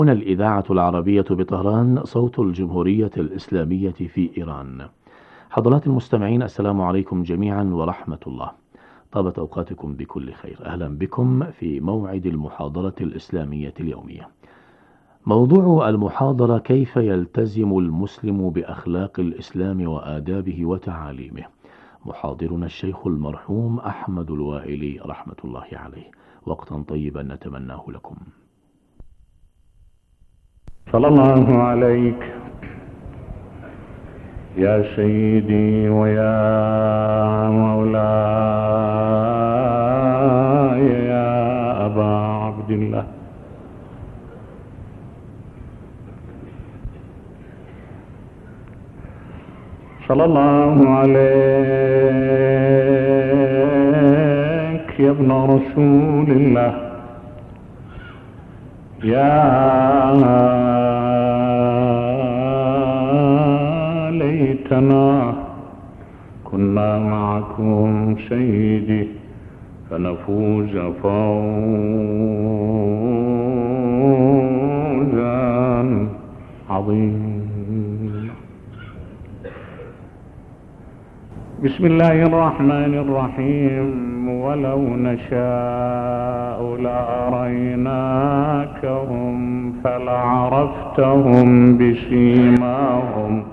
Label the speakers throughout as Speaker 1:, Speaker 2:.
Speaker 1: هنا الإذاعة العربية بطهران، صوت الجمهورية الإسلامية في إيران. حضرات المستمعين، السلام عليكم جميعا ورحمة الله. طابت أوقاتكم بكل خير. أهلا بكم في موعد المحاضرة الإسلامية اليومية. موضوع المحاضرة: كيف يلتزم المسلم بأخلاق الإسلام وآدابه وتعاليمه. محاضرنا الشيخ المرحوم أحمد الوائلي رحمة الله عليه. وقتا طيبا نتمناه لكم.
Speaker 2: صلى الله عليك يا سيدي ويا مولاي يا أبا عبد الله. صلى الله عليك يا ابن رسول الله. يا ليتنا كنا معكم سيدي فنفوز فوزا عظيما. بسم الله الرحمن الرحيم. ولو نشاء لأريناكهم فلعرفتهم بسيماهم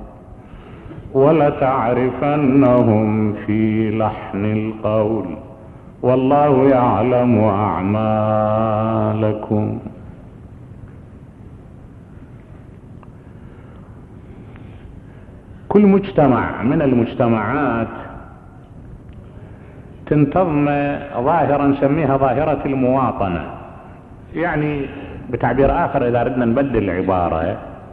Speaker 2: ولتعرفنهم في لحن القول والله يعلم أعمالكم. كل مجتمع من المجتمعات تنتظم ظاهرة نسميها ظاهرة المواطنة. يعني بتعبير آخر إذا أردنا نبدل العبارة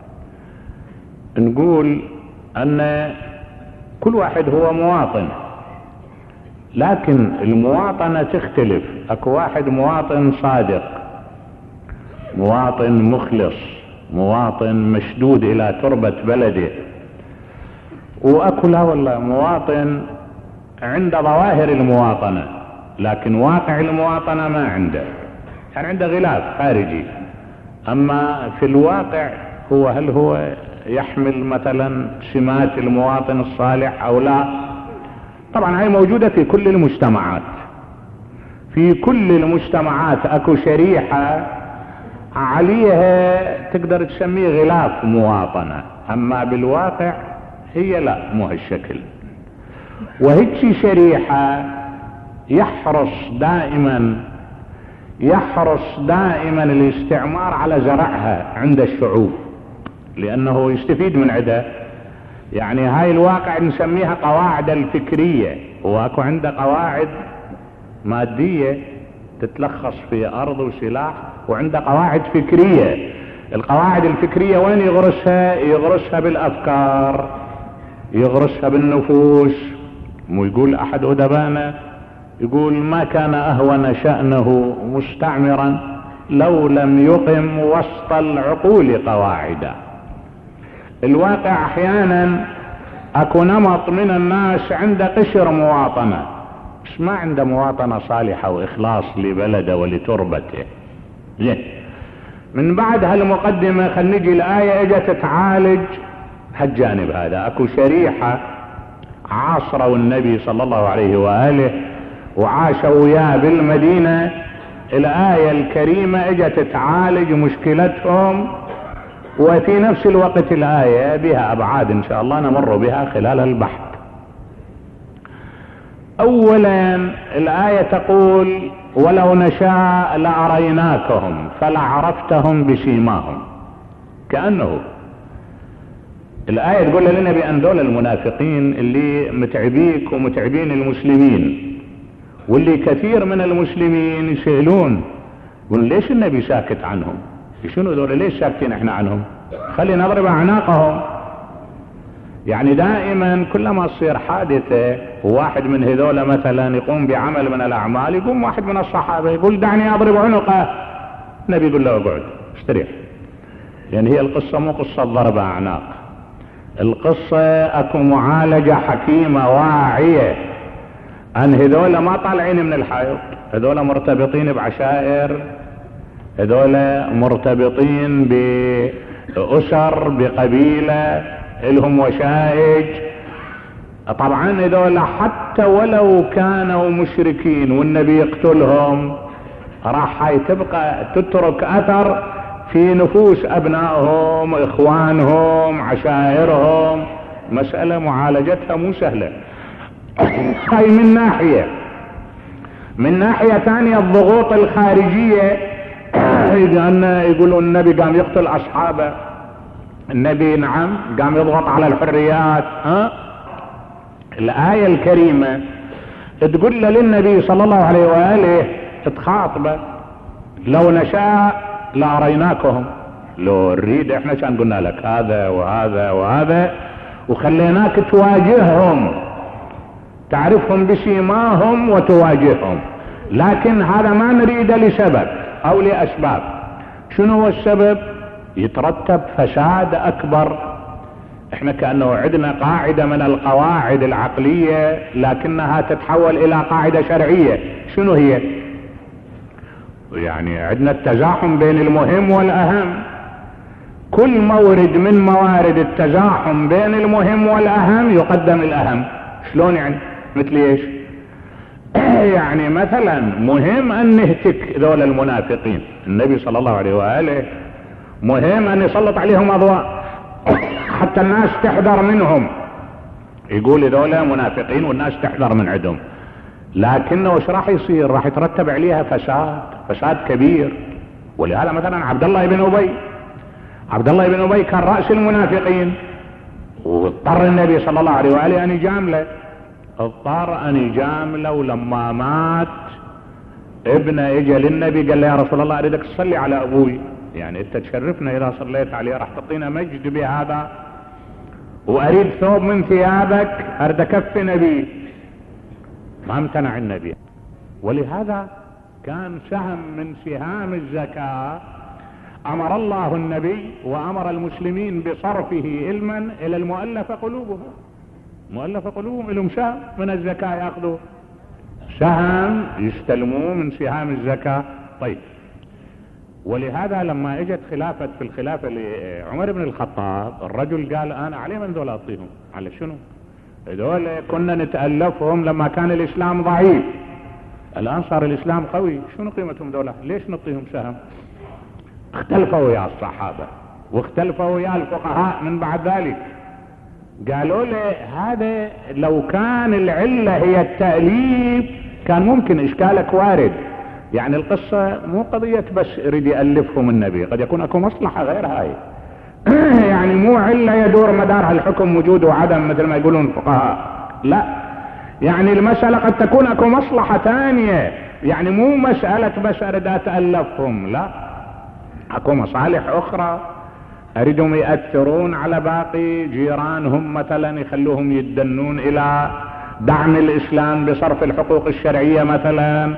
Speaker 2: نقول أن كل واحد هو مواطن، لكن المواطنة تختلف. أكو واحد مواطن صادق، مواطن مخلص، مواطن مشدود إلى تربة بلده، وأكو لا والله مواطن عنده ظواهر المواطنة لكن واقع المواطنة ما عنده، يعني عنده غلاف خارجي، أما في الواقع هل هو يحمل مثلا سمات المواطن الصالح أو لا؟ طبعا هاي موجودة في كل المجتمعات. في كل المجتمعات أكو شريحة عليها تقدر تسميه غلاف مواطنة، أما بالواقع هي لا، مو هالشكل. وهيك شريحة يحرص دائما الاستعمار على زرعها عند الشعوب لأنه يستفيد من عدة. يعني هاي الواقع نسميها قواعد الفكرية، واكو عنده قواعد مادية تتلخص في أرض وسلاح، وعنده قواعد فكرية. القواعد الفكرية وين يغرسها بالأفكار، يغرسها بالنفوس. يقول أحد أدبائنا يقول: ما كان أهون شأنه مستعمرا لو لم يقم وسط العقول قواعدا. الواقع أحيانا أكو نمط من الناس عنده قشر مواطنة بس ما عنده مواطنة صالحة وإخلاص لبلده ولتربته. من بعد هالمقدمة خلينا نجي الآية اجت تعالج هالجانب هذا. أكو شريحة عاصروا النبي صلى الله عليه وآله وعاشوا وياه بالمدينة، الآية الكريمة اجت تعالج مشكلتهم، وفي نفس الوقت الآية بها أبعاد إن شاء الله نمر بها خلال البحث. أولا الآية تقول: ولو نشاء لأريناكهم فلعرفتهم بسيماهم. كأنه الآية تقول لنا بأن دول المنافقين اللي متعبيك ومتعبين المسلمين، واللي كثير من المسلمين يسألون يقول: ليش النبي ساكت عنهم؟ شنو دول ليش ساكتين احنا عنهم؟ خلي نضرب أعناقهم. يعني دائما كلما تصير حادثة وواحد من هذول مثلا يقوم بعمل من الأعمال، يقوم واحد من الصحابة يقول: دعني أضرب عنقه. النبي يقول له: اقعد استريح. يعني هي القصة مو قصة ضرب أعناق، القصة اكو معالجة حكيمة واعية ان هذول ما طالعين من الحائط، هذول مرتبطين بعشائر هذول مرتبطين بأسر بقبيلة لهم وشائج. طبعا هذول حتى ولو كانوا مشركين والنبي يقتلهم راح هاي تبقى تترك اثر في نفوس ابنائهم اخوانهم عشائرهم. مسألة معالجتها مو سهلة. هاي من ناحية. من ناحية ثانية الضغوط الخارجية، يقولون النبي قام يقتل اصحابه، النبي نعم قام يضغط على الحريات. الآية الكريمة تقول للنبي صلى الله عليه وآله تخاطبه لو نشاء لأريناكهم، لو نريد احنا كان قلنا لك هذا وهذا وهذا وخليناك تواجههم تعرفهم بسيماهم وتواجههم، لكن هذا ما نريد لسبب او لاسباب. شنو هو السبب؟ يترتب فساد اكبر. احنا كأنه عندنا قاعدة من القواعد العقلية لكنها تتحول الى قاعدة شرعية. شنو هي؟ يعني عندنا التزاحم بين المهم والاهم. كل مورد من موارد التزاحم بين المهم والاهم يقدم الاهم. شلون يعني؟ مثل ايش؟ يعني مثلا مهم ان نهتك ذول المنافقين، النبي صلى الله عليه وآله مهم ان يسلط عليهم اضواء حتى الناس تحذر منهم، يقول ذولا منافقين والناس تحذر من عندهم. لكنه وش راح يصير؟ راح يترتب عليها فساد كبير. ولهذا مثلا عبد الله بن ابي كان رأس المنافقين، واضطر النبي صلى الله عليه وآله ان يجامله. اضطر ان يجامله، ولما مات ابنه اجى للنبي قال له يا رسول الله اريدك تصلي على ابوي، يعني انت تشرفنا اذا صليت عليه، راح تعطينا مجد بهذا، واريد ثوب من ثيابك اريد اكفن به. ما امتنع النبي. ولهذا كان سهم من سهام الزكاة امر الله النبي وامر المسلمين بصرفه علما الى المؤلفة قلوبهم. مؤلفة قلوبهم لهم سهم من الزكاة، ياخذوا سهم يستلموه من سهام الزكاة. طيب، ولهذا لما اجت في الخلافة لعمر بن الخطاب، الرجل قال انا علي من ذول اعطيهم. على شنو؟ هذول كنا نتألفهم لما كان الاسلام ضعيف، الان صار الاسلام قوي، شنو قيمتهم ذولا؟ ليش نعطيهم سهم؟ اختلفوا ويا الصحابة واختلفوا ويا الفقهاء من بعد ذلك. قالوا له هذا لو كان العلة هي التأليف كان ممكن اشكالك وارد، يعني القصة مو قضية بس يريد يألفهم النبي، قد يكون اكو مصلحة غير هاي. يعني مو علة يدور مدارها الحكم وجود وعدم مثل ما يقولون الفقهاء، لا، يعني المسألة قد تكون اكو مصلحة ثانية، يعني مو مسألة بس اريد اتألفهم، لا، اكو مصالح اخرى، اريدهم يأثرون على باقي جيرانهم مثلا، يخلوهم يتدنون الى دعم الاسلام بصرف الحقوق الشرعية مثلا،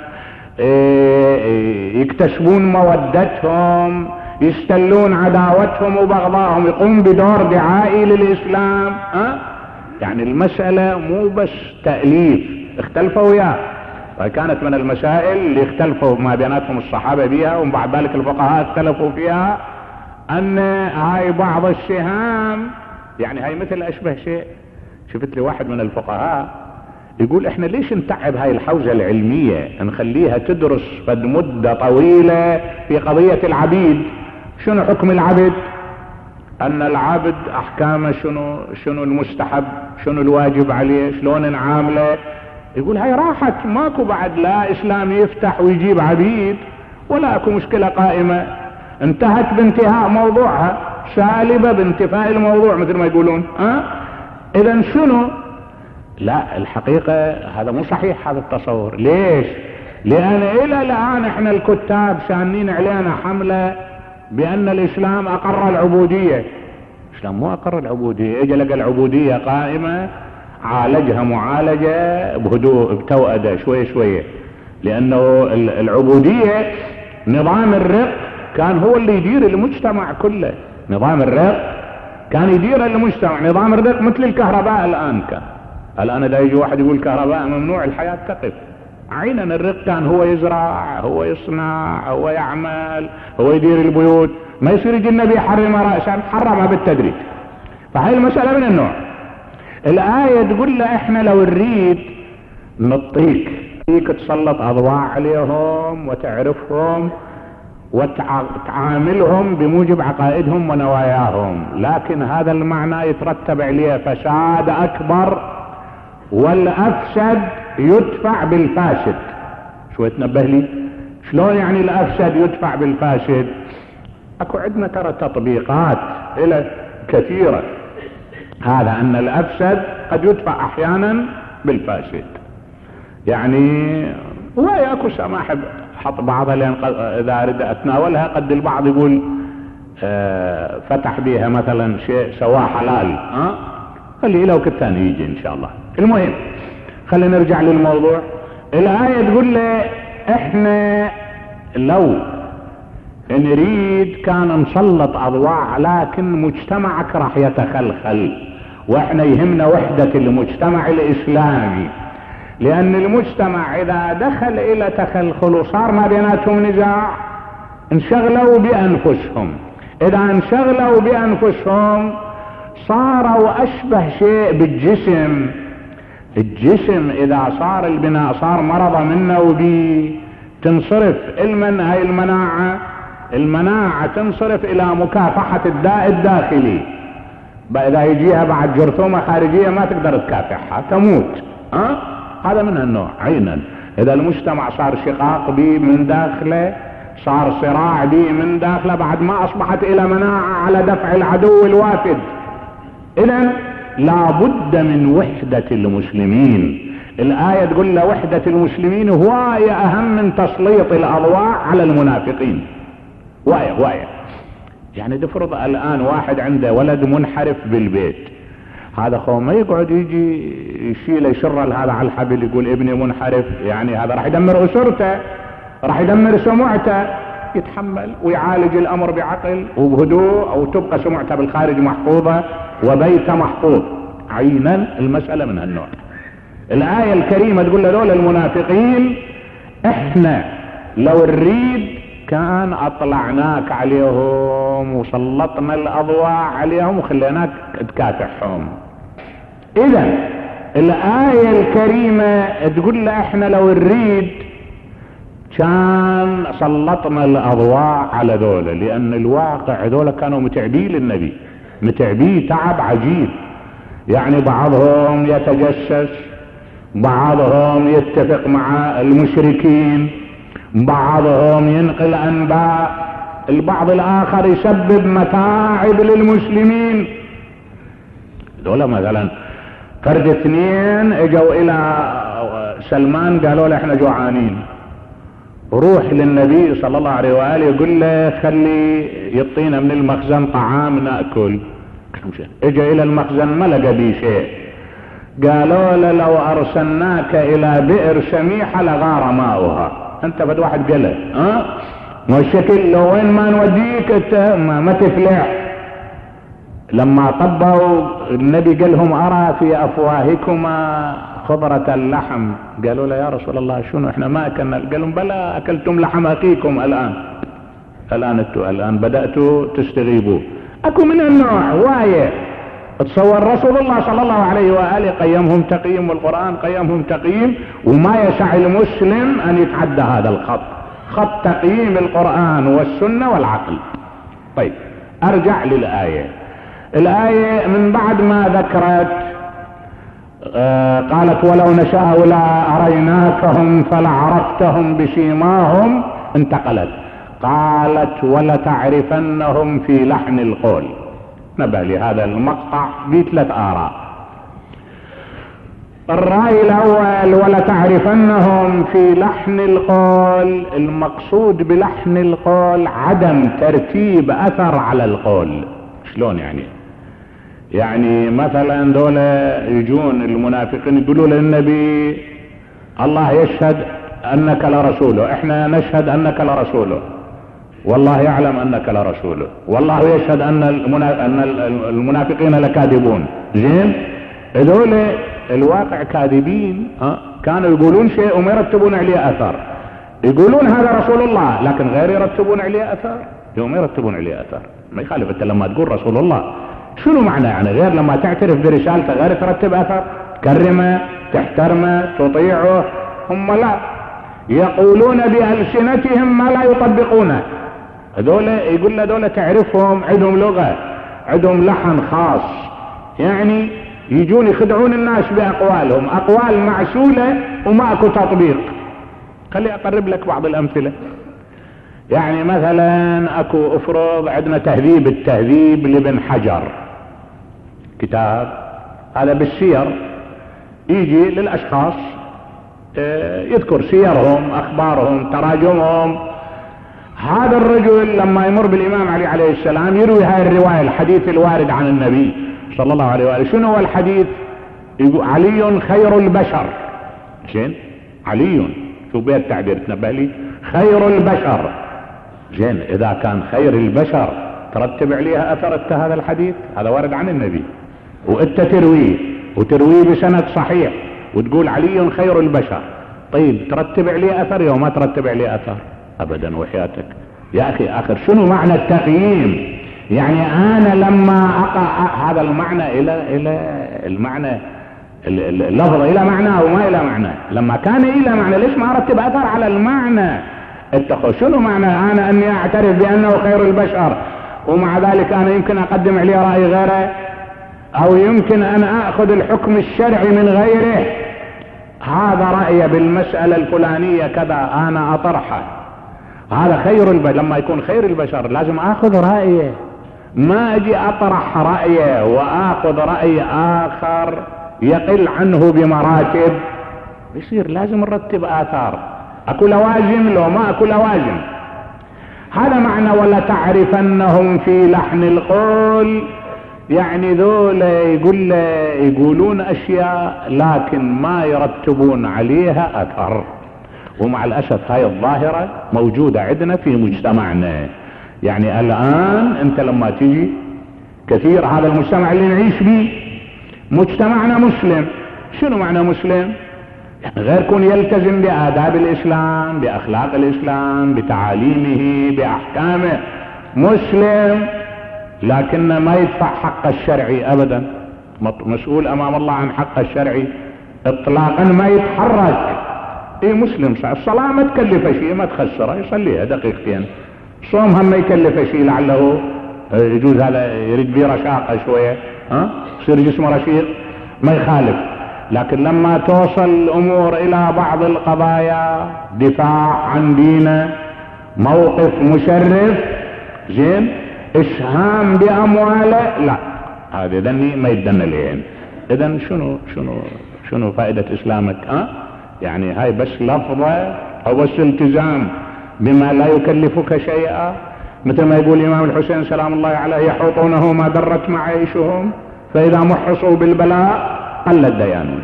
Speaker 2: يكتسبون مودتهم، يستلون عداوتهم وبغضاهم، يقوم بدور دعائي للاسلام. يعني المسألة مو بس تأليف، اختلفوا وياه. وكانت من المسائل اللي اختلفوا ما بيناتهم الصحابة بها وبعد ذلك الفقهاء اختلفوا فيها، ان هاي بعض السهام، يعني هاي مثل اشبه شيء. شفت لي واحد من الفقهاء يقول احنا ليش نتعب هاي الحوزة العلمية، نخليها تدرس قد مدة طويلة في قضية العبيد. شنو حكم العبد؟ ان العبد احكامه شنو المستحب، شنو الواجب عليه، شلون نعامله. يقول هاي راحت، ماكو بعد لا اسلام يفتح ويجيب عبيد ولا اكو مشكلة قائمة، انتهت بانتهاء موضوعها، سالبة بانتفاء الموضوع مثل ما يقولون. اذا شنو؟ لا، الحقيقة هذا مو صحيح هذا التصور. ليش؟ لان الى الان احنا الكتاب شانين علينا حملة بان الاسلام اقر العبودية. الاسلام مو اقر العبودية، اجى لقى العبودية قائمة، عالجها معالجة بهدوء بتوأدة شوية شوية، لانه العبودية نظام الرق كان هو اللي يدير المجتمع كله. نظام الرق كان يدير المجتمع. نظام الرق مثل الكهرباء الان. الان اذا يجي واحد يقول كهرباء ممنوع، الحياة تقف. عينا الرق كان هو يزرع، هو يصنع، هو يعمل، هو يدير البيوت. ما يصير يجي النبي يحرم رأسا، حرمها بالتدريج. فهي المسألة من النوع. الآية تقول له احنا لو نريد نعطيك تسلط أضواء عليهم وتعرفهم وتعاملهم بموجب عقائدهم ونواياهم، لكن هذا المعنى يترتب عليه فساد أكبر، والأفسد يدفع بالفاسد. شو تنبه لي؟ شلون يعني الأفسد يدفع بالفاسد؟ اكو عندنا ترى تطبيقات الى كثيرة، هذا ان الأفسد قد يدفع احيانا بالفاسد. يعني وهي اكو سماح حط بعضها لان اذا اريد اتناولها قد البعض يقول فتح بيها مثلا شيء سواه حلال، خليه لو كالثاني يجي ان شاء الله. المهم خلينا نرجع للموضوع. الآية تقول لي احنا لو نريد كان نسلط اضواء، لكن مجتمعك راح يتخلخل، واحنا يهمنا وحدة المجتمع الاسلامي، لان المجتمع اذا دخل الى تخلخل وصار ما بيناتهم نزاع انشغلوا بانفسهم. اذا انشغلوا بانفسهم صاروا اشبه شيء بالجسم. الجسم اذا صار البناء صار مرضى منه وبي تنصرف هاي المناعة تنصرف الى مكافحة الداء الداخلي. اذا يجيها بعد جرثومة خارجية ما تقدر تكافحها، تموت. هذا من النوع عينا. اذا المجتمع صار شقاق بي من داخله، صار صراع بي من داخله، بعد ما اصبحت الى مناعة على دفع العدو الوافد. اذا لابد من وحدة المسلمين. الآية تقول له وحدة المسلمين هواية اهم من تسليط الاضواء على المنافقين. واية يعني تفرض الان واحد عنده ولد منحرف بالبيت، هذا خو ما يقعد يجي يشيل يشر هذا على الحبل يقول ابني منحرف، يعني هذا راح يدمر اسرته، راح يدمر سمعته. يتحمل ويعالج الامر بعقل وبهدوء، او تبقى سمعته بالخارج محفوظة وبيته محفوظ. عينا المسألة من هالنوع. الآية الكريمة تقول لدول المنافقين احنا لو نريد كان اطلعناك عليهم وسلطنا الاضواء عليهم وخليناك تكافحهم. اذا الآية الكريمة تقول له احنا لو نريد كان سلطنا الاضواء على ذولا، لان الواقع ذولا كانوا متعبين للنبي، متعبيه تعب عجيب. يعني بعضهم يتجسس، بعضهم يتفق مع المشركين، بعضهم ينقل انباء، البعض الاخر يسبب متاعب للمسلمين. دولة مثلا فرد اثنين اجوا الى سلمان قالوا له احنا جوعانين، روح للنبي صلى الله عليه وآله يقول له خلي يعطينا من المخزن طعام نأكل. اجا الى المخزن ما لقى بيه شيء، قالوا له لو ارسلناك الى بئر سميحة لغار ماؤها. انت بد واحد قال والشكل لو وين ما نوديك انت ما تفلح. لما طبوا النبي قال لهم ارى في افواهكما خضرة اللحم. قالوا له يا رسول الله شنو احنا ما اكلنا؟ قال لهم بلى اكلتم لحم اخيكم الان بدأتوا تستغيبوا. اكو من النوع وايه. تصور رسول الله صلى الله عليه وآله قيمهم تقييم، والقرآن قيمهم تقييم، وما يسع المسلم ان يتعدى هذا الخط، خط تقييم القرآن والسنة والعقل. طيب ارجع للآية. الآية من بعد ما ذكرت قالت ولو نشاء لأريناكهم فلعرفتهم بسيماهم، انتقلت قالت ولتعرفنهم في لحن القول. نبه لهذا المقطع بثلاث آراء. الرأي الأول ولتعرفنهم في لحن القول، المقصود بلحن القول عدم ترتيب أثر على القول. شلون يعني مثلا دولة يجون المنافقين يقولوا للنبي الله يشهد أنك لرسوله، احنا نشهد أنك لرسوله، والله يعلم أنك لرسوله، والله يشهد أن المنافقين لكاذبون. زين هذول الواقع كاذبين. كانوا يقولون شيء وما يرتبون عليه اثر، يقولون هذا رسول الله لكن غير يرتبون عليه اثر، يوم يرتبون عليه اثر. ما يخالف انت لما تقول رسول الله شنو معنى؟ يعني غير لما تعترف برسالته غير ترتب اثر، تكرمه، تحترمه، تطيعه. هم لا، يقولون بألسنتهم ما لا يطبقونه. هذول يقول هذول تعرفهم عندهم لغة، عندهم لحن خاص، يعني يجون يخدعون الناس بأقوالهم، أقوال معسولة وما اكو تطبيق. خلي اقرب لك بعض الامثلة. يعني مثلا اكو افرض عندنا تهذيب التهذيب لابن حجر، كتاب هذا بالسير، يجي للاشخاص يذكر سيرهم، اخبارهم، تراجمهم. هذا الرجل لما يمر بالامام علي عليه السلام يروي هاي الرواية، الحديث الوارد عن النبي صلى الله عليه وآله. شنو هو الحديث؟ يقول علي خير البشر. زين، علي، شو بيه التعبير تنبه لي؟ خير البشر. زين، اذا كان خير البشر ترتب عليها اثر هذا الحديث، هذا وارد عن النبي، وانت ترويه بسند صحيح وتقول علي خير البشر، طيب ترتب عليه اثر يوم ما ترتب عليه اثر؟ ابدا وحياتك يا اخي. اخر شنو معنى التقييم؟ يعني انا لما اقع هذا المعنى الى المعنى اللفظ الى معنى او ما الى معنى، لما كان الى معنى ليش ما ارتب اثر على المعنى؟ اتقوا شنو معنى انا اني اعترف بانه خير البشر ومع ذلك انا يمكن اقدم عليه راي غيره، او يمكن ان اخذ الحكم الشرعي من غيره. هذا رأي بالمسألة الفلانية كذا انا اطرحه، هذا خير البشر. لما يكون خير البشر لازم اخذ رأيه، ما اجي اطرح رأيه واخذ رأي اخر يقل عنه بمراتب. يصير لازم نرتب اثار، اكو لوازم لو ما اكو لوازم. هذا معنى ولا تعرفنهم في لحن القول. يعني ذول يقولون اشياء لكن ما يرتبون عليها اثر. ومع الاسف هاي الظاهرة موجودة عندنا في مجتمعنا. يعني الان انت لما تجي كثير، هذا المجتمع اللي نعيش به مجتمعنا مسلم. شنو معنى مسلم؟ يعني غير كون يلتزم بآداب الاسلام، باخلاق الاسلام، بتعاليمه، باحكامه، مسلم، لكن ما يدفع حق الشرعي ابدا، مسؤول امام الله عن حق الشرعي اطلاقا، ما يتحرك. ايه مسلم صح، الصلاة ما تكلف شيء، ما تخسره، يصليها دقيقتين. صوم هم ما يكلف شيء، لعله يجوز هذا يريد بيه رشاقة شوية، يصير جسمه رشيق، ما يخالف. لكن لما توصل الامور الى بعض القضايا، دفاع عن دينه، موقف مشرف، زين، اسهام بامواله، لا، هذا دني ما يدن لين. اذا شنو فائدة اسلامك؟ يعني هاي بس لفظة او بس التزام بما لا يكلفك شيئا، مثل ما يقول الامام الحسين سلام الله عليه: يحوطونه ما درت معيشهم، فاذا محصوا بالبلاء قل الديانون.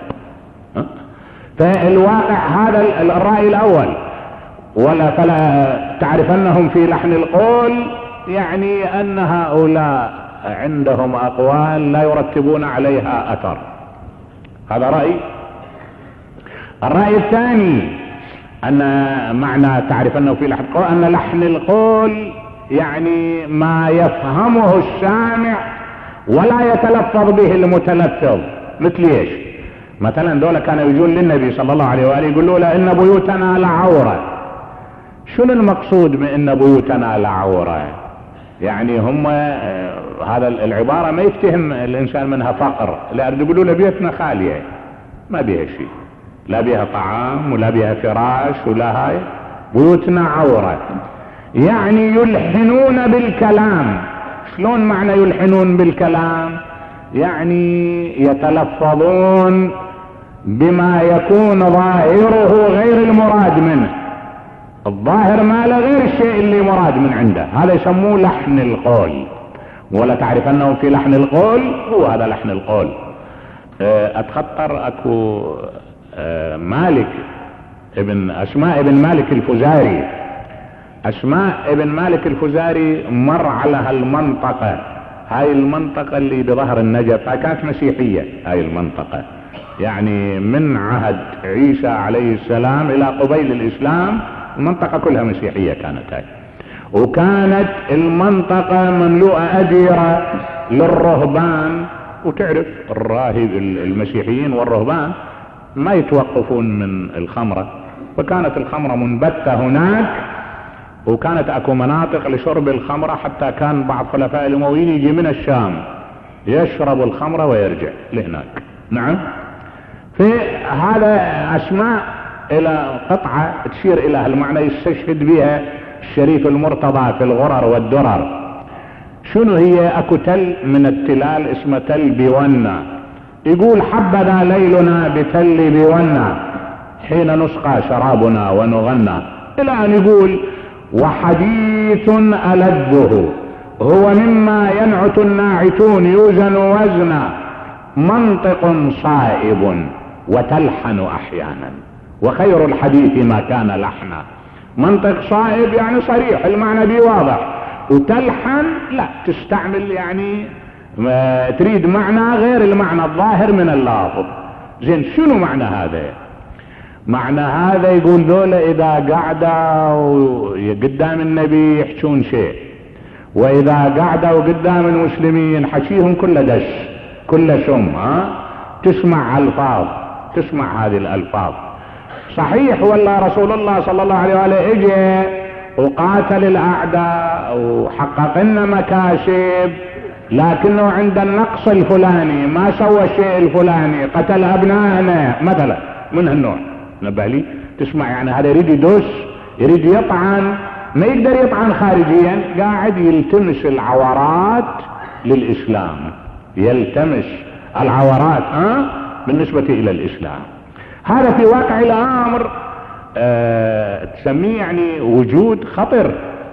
Speaker 2: فالواقع هذا الرأي الاول. فلا تعرفنهم في لحن القول، يعني ان هؤلاء عندهم اقوال لا يرتبون عليها اثر. هذا رأي. الرأي الثاني ان معنى تعرفنه في لحن القول ان لحن القول يعني ما يفهمه السامع ولا يتلفظ به المتلفظ. مثل ايش؟ مثلا دولة كانوا يجون للنبي صلى الله عليه وآله يقولوا له ان بيوتنا لعورة. شنو المقصود من ان بيوتنا لعورة؟ يعني هم هذا العبارة ما يفتهم الانسان منها فقر، لأن يقولوا له بيتنا خالية ما بيها شيء، لا بيها طعام ولا بيها فراش ولا هاي، بيوتنا عورة. يعني يلحنون بالكلام. شلون معنى يلحنون بالكلام؟ يعني يتلفظون بما يكون ظاهره غير المراد منه، الظاهر ما له غير الشيء اللي مراد من عنده، هذا يسموه لحن القول. ولا تعرفنهم في لحن القول، هو هذا لحن القول. اتخطر اكو مالك ابن اسماء ابن مالك الفزاري. اسماء ابن مالك الفزاري مر على هالمنطقة، هاي المنطقة اللي بظهر النجف، هاي كانت مسيحية هاي المنطقة، يعني من عهد عيسى عليه السلام الى قبيل الاسلام المنطقة كلها مسيحية كانت هاي، وكانت المنطقة مملوءة أديرة للرهبان. وتعرف الراهب المسيحيين والرهبان ما يتوقفون من الخمرة، فكانت الخمرة منبتة هناك، وكانت اكو مناطق لشرب الخمرة، حتى كان بعض خلفاء الامويين يجي من الشام يشرب الخمرة ويرجع لهناك. نعم، في هذا اسماء الى قطعة تشير الى هالمعنى يستشهد بها الشريف المرتضى في الغرر والدرر. شنو هي؟ اكو تل من التلال اسمه تل بيونا، يقول حبذا ليلنا بتل بيونا حين نسقى شرابنا ونغنى، الى ان يقول وحديث ألذه هو مما ينعت الناعتون يوزن وزنا، منطق صائب وتلحن احيانا، وخير الحديث ما كان لحنا. منطق صائب يعني صريح المعنى بيه واضح، وتلحن لا تستعمل يعني تريد معنى غير المعنى الظاهر من اللافظ. زين، شنو معنى هذا؟ معنى هذا يقول ذولا اذا قعدوا قدام النبي يحشون شيء، واذا قعدوا قدام المسلمين حشيهم كله دش كله شم، تسمع الفاظ، تسمع هذه الالفاظ. صحيح والله رسول الله صلى الله عليه وآله اجى وقاتل الاعداء وحقق لنا مكاسب، لكنه عند النقص الفلاني ما سوى الشيء الفلاني، قتل ابنائنا مثلا من هالنوع. نبالي تسمع يعني هذا يريد يدوس، يريد يطعن، ما يقدر يطعن خارجيا، قاعد يلتمس العورات للاسلام، يلتمس العورات بالنسبة الى الاسلام. هذا في واقع الامر تسميه يعني وجود خطر،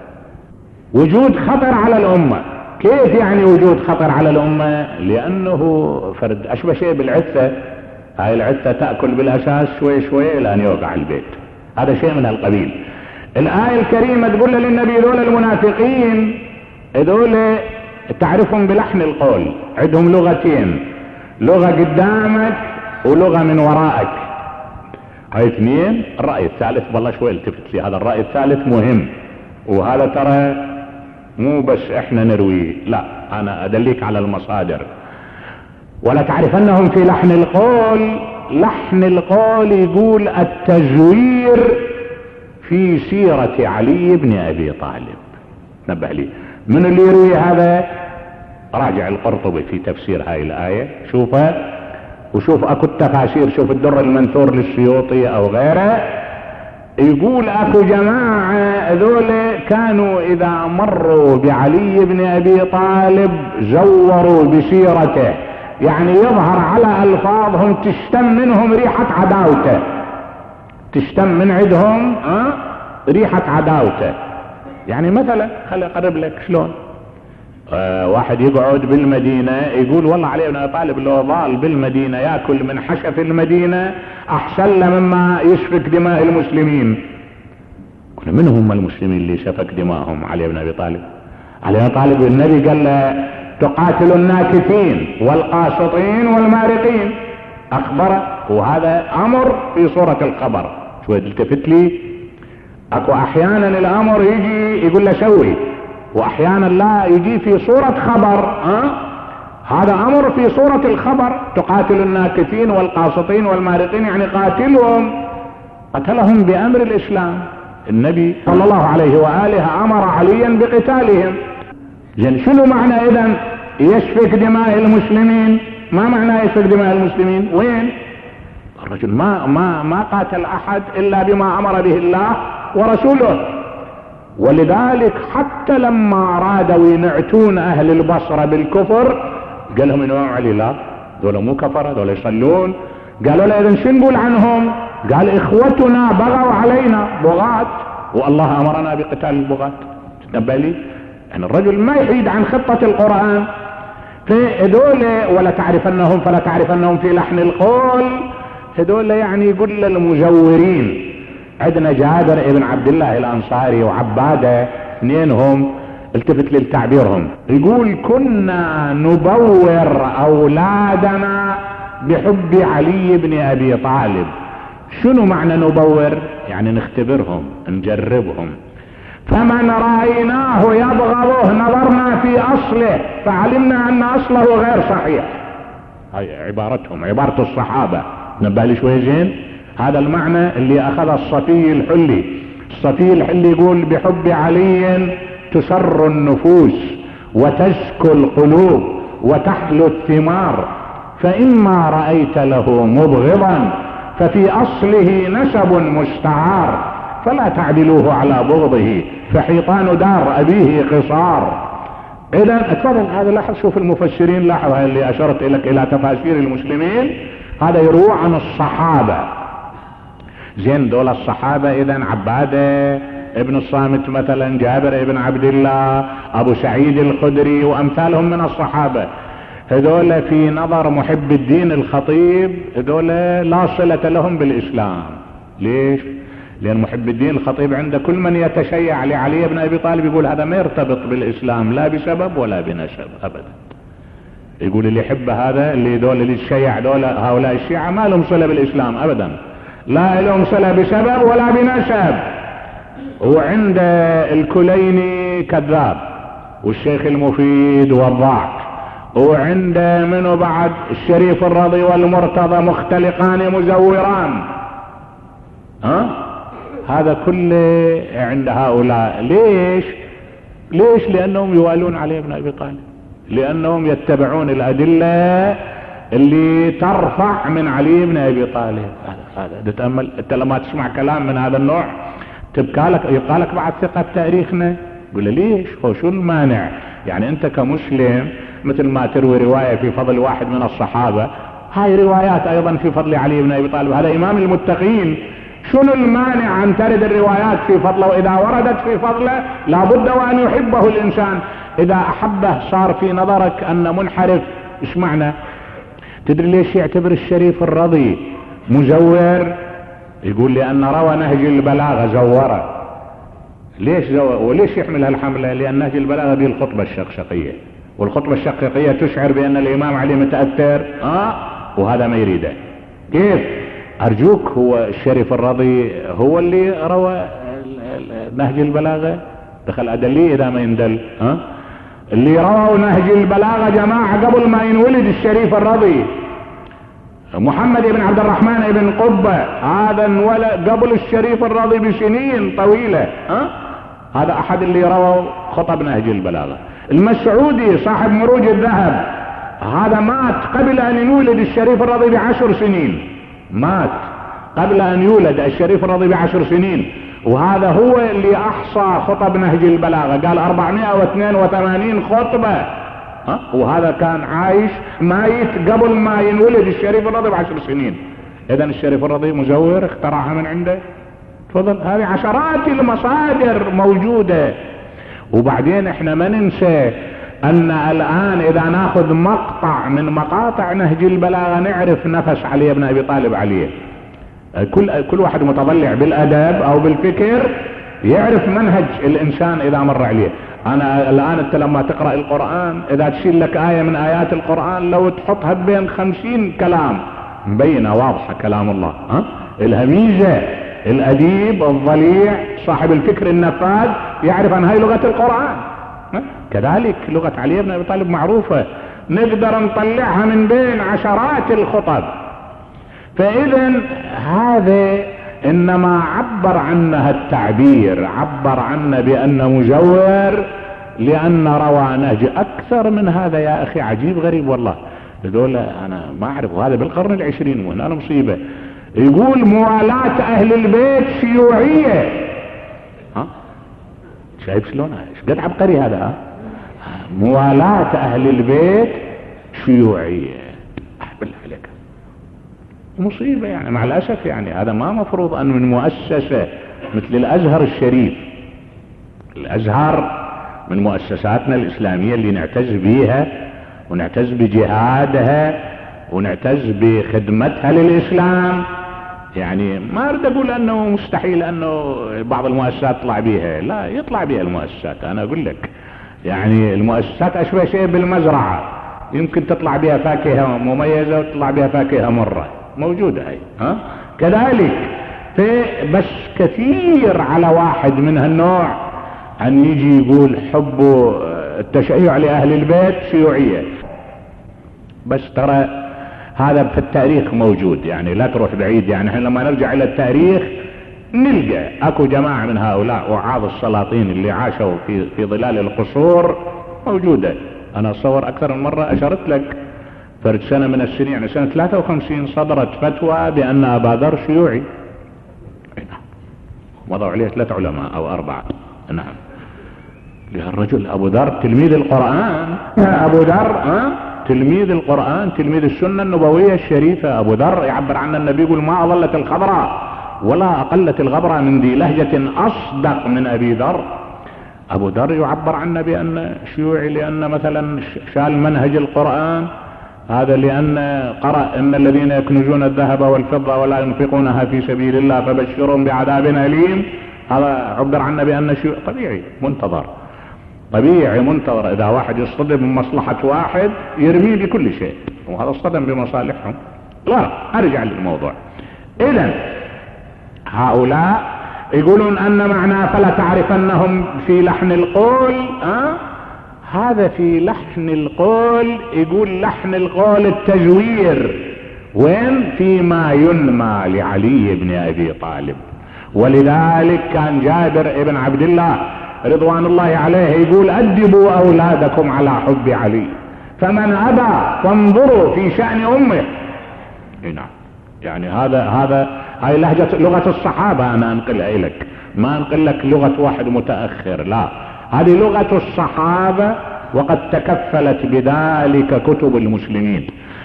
Speaker 2: وجود خطر على الامة. كيف يعني وجود خطر على الامة؟ لانه فرد اشبه شيء بالعثة، هاي العثة تأكل بالاساس شوي شوي لان يوقع البيت، هذا شيء من هالقبيل. الآية الكريمة تقول للنبي ذول المنافقين ذول تعرفهم بلحن القول، عندهم لغتين، لغة قدامك ولغة من ورائك، هاي اثنين. الرأي الثالث والله شوي التفت لي، هذا الرأي الثالث مهم، وهذا ترى مو بس احنا نروي، لا انا ادليك على المصادر. ولا تعرفنهم في لحن القول، لحن القول يقول التزوير في سيرة علي بن ابي طالب. نبه لي من اللي يروي هذا؟ راجع القرطبي في تفسير هاي الآية، شوفه وشوف اكو التفاسير، شوف الدر المنثور للسيوطي او غيره، يقول اكو جماعة ذولا كانوا اذا مروا بعلي بن ابي طالب زوروا بسيرته، يعني يظهر على الفاظهم تشتم منهم ريحة عداوته، تشتم من عندهم ريحة عداوته. يعني مثلا خلي اقرب لك شلون، واحد يقعد بالمدينة يقول والله علي بن ابي طالب لو ضال بالمدينة ياكل من حشف المدينة احسن له مما يسفك دماء المسلمين. من هم المسلمين اللي سفك دماءهم؟ علي بن ابي طالب. علي بن ابي طالب النبي قال له تقاتل الناكثين والقاسطين والمارقين، اخبره، وهذا امر في صورة الخبر. شوي التفت لي، اكو احيانا الامر يجي يقول له سوي، واحيانا لا يجي في صورة خبر. هذا امر في صورة الخبر، تقاتل الناكثين والقاسطين والمارقين، يعني قاتلهم، قتلهم بامر الاسلام. النبي صلى الله عليه وآله امر عليا بقتالهم. زين، شنو معنى اذا يسفك دماء المسلمين؟ ما معنى يسفك دماء المسلمين؟ وين الرجل ما قاتل احد الا بما امر به الله ورسوله. ولذلك حتى لما رادوا ينعتون اهل البصرة بالكفر قال لهم الامام علي لا، دول مو كفرة، دول يصلون. قالوا له اذا شو نقول عنهم؟ قال اخوتنا بغوا علينا بغاة، والله امرنا بقتال البغاة. تنبه لي يعني الرجل ما يحيد عن خطة القرآن. فهذول ولا تعرفنهم فلا تعرفنهم في لحن القول، هذول يعني يقول للمزورين. عندنا جابر ابن عبد الله الانصاري وعبادة، اثنينهم التفت للتعبيرهم، يقول كنا نبور اولادنا بحب علي بن ابي طالب. شنو معنى نبور؟ يعني نختبرهم نجربهم. فمن رأيناه يبغضه نظرنا في اصله فعلمنا ان اصله غير صحيح. هاي عبارتهم، عبارة الصحابة. نبالي شوي زين. هذا المعنى اللي اخذ الصفي الحلي. الصفي الحلي يقول بحب علي تسر النفوس وتزكو القلوب وتحلو الثمار، فإما رأيت له مبغضا ففي أصله نسب مستعار، فلا تعدلوه على بغضه فحيطان دار أبيه قصار. إذا اتفضل هذا لاحظ، شوف المفسرين لاحظ اللي أشرت لك إلى تفاسير المسلمين، هذا يروى عن الصحابة. زين دول الصحابة إذا عبادة ابن الصامت مثلا، جابر ابن عبد الله، ابو سعيد الخدري وامثالهم من الصحابة. هذول في نظر محب الدين الخطيب هذول لا صلة لهم بالاسلام. ليش؟ لان محب الدين الخطيب عنده كل من يتشيع لعلي بن ابي طالب يقول هذا ما يرتبط بالاسلام لا بسبب ولا بنسب ابدا. يقول اللي يحب هذا اللي دول اللي تشيع دول هؤلاء الشيعة ما لهم صلة بالاسلام ابدا، لا لهم صلة بسبب ولا بنسب. وعند الكليني كذاب، والشيخ المفيد وضاع، وعند منه بعد الشريف الرضي والمرتضى مختلقان مزوران. هذا كله عند هؤلاء. ليش؟ لانهم يوالون علي بن ابي طالب، لانهم يتبعون الادله اللي ترفع من علي بن ابي طالب. هذا تتامل انت لما تسمع كلام من هذا النوع يبقى لك بعد ثقة بتاريخنا. يقول ليش؟ هو شو المانع؟ يعني انت كمسلم مثل ما تروي رواية في فضل واحد من الصحابة، هاي روايات ايضا في فضل علي بن ابي طالب، هذا امام المتقين. شنو المانع ان ترد الروايات في فضله؟ واذا وردت في فضله لابد وان يحبه الانسان. اذا احبه صار في نظرك ان منحرف. ايش معنى؟ تدري ليش يعتبر الشريف الرضي مزور؟ يقول لأن روى نهج البلاغة زوره. ليش زور؟ وليش يحمل هالحملة؟ لأن نهج البلاغة دي الخطبة الشقشقية، والخطبة الشقشقية تشعر بأن الإمام علي متأثر وهذا ما يريده. كيف؟ أرجوك هو الشريف الرضي هو اللي روى نهج البلاغة؟ دخل أدلي إذا ما يندل. اللي روى نهج البلاغة جماعة قبل ما ينولد الشريف الرضي. محمد بن عبد الرحمن بن قبة هذا انولد قبل الشريف الرضي بسنين طويلة. هذا احد اللي رووا خطب نهج البلاغة. المسعودي صاحب مروج الذهب هذا مات قبل ان يولد الشريف الرضي ب10 سنين، مات قبل ان يولد الشريف الرضي ب10 سنين، وهذا هو اللي احصى خطب نهج البلاغة، قال 482 خطبة. وهذا كان عايش ميت قبل ما ينولد الشريف الرضي ب10 سنين. اذا الشريف الرضي مزور اخترعها من عنده. تفضل، هذه عشرات المصادر موجودة. وبعدين احنا ما ننسى ان الان اذا ناخذ مقطع من مقاطع نهج البلاغة نعرف نفس علي بن ابي طالب عليه. كل واحد متطلع بالادب او بالفكر يعرف منهج الانسان اذا مر عليه. انا الان انت لما تقرأ القرآن اذا تشيل لك آية من آيات القرآن لو تحطها بين 50 كلام مبينة واضحة كلام الله. الها ميزة، الاديب الضليع صاحب الفكر النفاذ يعرف ان هاي لغة القرآن. كذلك لغة علي بن ابي طالب معروفة، نقدر نطلعها من بين عشرات الخطب. فاذا هذا انما عبر عنها التعبير، عبر عنه بانه مزور لان روى نهج. اكثر من هذا يا اخي عجيب غريب والله. هذول انا ما اعرف، وهذا بالقرن العشرين وهنا مصيبة. يقول موالاة اهل البيت شيوعية. شايف شلون؟ ايش قد عبقري هذا. موالاة اهل البيت شيوعية. بالله عليك مصيبة يعني، مع الأسف يعني. هذا ما مفروض أن من مؤسسة مثل الأزهر الشريف. الأزهر من مؤسساتنا الإسلامية اللي نعتز بيها ونعتز بجهادها ونعتز بخدمتها للإسلام. يعني ما أريد أقول أنه مستحيل أنه بعض المؤسسات تطلع بيها، لا يطلع بيها المؤسسات. أنا أقول لك يعني المؤسسات أشبه شيء بالمزرعة. يمكن تطلع بها فاكهة مميزة وتطلع بها فاكهة مرة، موجودة هي. كذلك بس كثير على واحد من هالنوع أن يجي يقول حب التشيع لأهل البيت شيوعية. بس ترى هذا في التاريخ موجود، يعني لا تروح بعيد. يعني احنا لما نرجع إلى التاريخ نلقى اكو جماعة من هؤلاء وعاظ السلاطين اللي عاشوا في ظلال القصور موجودة. انا اتصور اكثر من مرة اشرت لك فرد سنة من السنين، يعني سنة 53 صدرت فتوى بان ابا ذر شيوعي. نعم، وضعوا عليه 3 علماء او 4. نعم، الرجل ابو ذر تلميذ القرآن، ابو ذر تلميذ القرآن، تلميذ السنة النبوية الشريفة. ابو ذر يعبر عنه النبي يقول ما اضلت الخضراء ولا اقلت الغبرة من ذي لهجة اصدق من ابي ذر. ابو ذر يعبر عنه بان شيوعي لان مثلا شال منهج القرآن هذا، لان قرأ ان الذين يكنزون الذهب والفضة ولا ينفقونها في سبيل الله فبشرهم بعذاب أليم. هذا عبر عنه بان شيوعي طبيعي منتظر، طبيعي منتظر. اذا واحد يصطدم بمصلحة واحد يرميه بكل شيء، وهذا اصطدم بمصالحهم. لا ارجع للموضوع. اذا هؤلاء يقولون ان معنى فلا تعرفنهم في لحن القول. هذا في لحن القول، يقول لحن القول التزوير وين؟ فيما ينمى لعلي بن ابي طالب. ولذلك كان جابر ابن عبد الله رضوان الله عليه يقول ادبوا اولادكم على حب علي، فمن ابى فانظروا في شأن امه. نعم، يعني هاي لغة الصحابة. انا انقلها لك، ما انقل لك لغة واحد متأخر، لا، هذه لغة الصحابة وقد تكفلت بذلك كتب المسلمين.